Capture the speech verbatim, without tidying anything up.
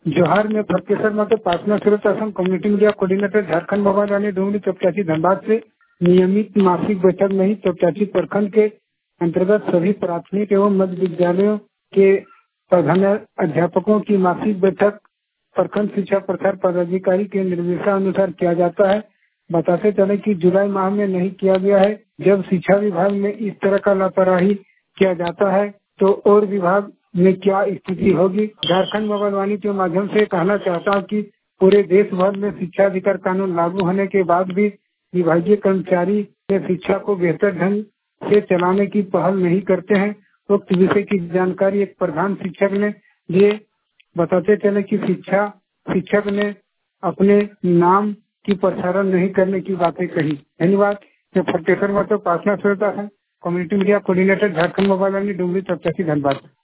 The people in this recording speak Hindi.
जोहार में फरकेसर मत पासना श्रोता संघ community media coordinator Jharkhand mobile रानी डूंगरी चौपचाची धनबाद से नियमित मासिक बैठक में ही चौपचाची प्रखंड के अंतर्गत सभी प्राथमिक एवं मध्य विद्यालयों के प्रधान अध्यापकों की मासिक बैठक प्रखंड शिक्षा प्रसार पदाधिकारी के निर्देशानुसार किया जाता है। बताते चले कि जुलाई माह में नहीं किया गया है। जब शिक्षा विभाग में इस तरह का लापरवाही किया जाता है तो और विभाग में क्या स्थिति होगी। झारखंड मोबाइल वाणी के माध्यम से कहना चाहता हूँ कि पूरे देश भर में शिक्षा अधिकार कानून लागू होने के बाद भी विभागीय कर्मचारी शिक्षा को बेहतर ढंग से चलाने की पहल नहीं करते हैं। उक्त विषय की जानकारी एक प्रधान शिक्षक ने दिए। बताते चले कि शिक्षा शिक्षक ने अपने नाम की प्रसारण नहीं करने की बातें कही। धन्यवाद। मैं फरकेसर मत पासना श्रोता है community media coordinator Jharkhand mobile Vani Dungri चौपचासी धनबाद।